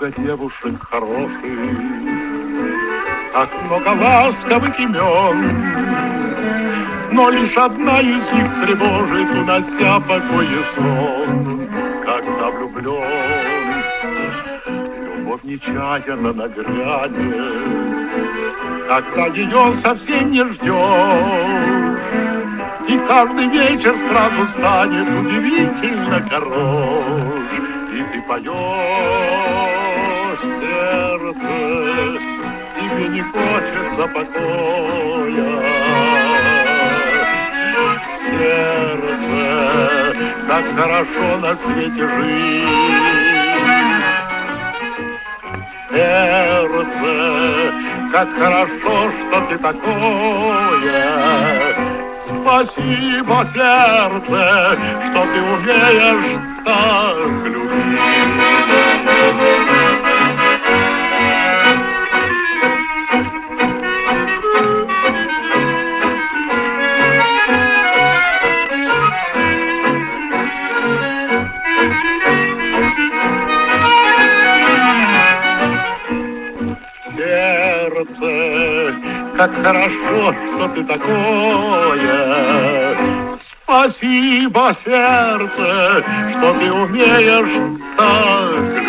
много девушек хороших, как много ласковых имен, но лишь одна из них тревожит, унося покой и сон. Когда влюблен, любовь нечаянно нагрянет, когда ее совсем не ждешь, и каждый вечер сразу станет удивительно хорош. И ты поешь, сердце, тебе не хочется покоя. Сердце, как хорошо на свете жить. Сердце, как хорошо, что ты такое. Спасибо, сердце, что ты умеешь так любить. Сердце, как хорошо, что ты такое. Спасибо, сердце, что ты умеешь так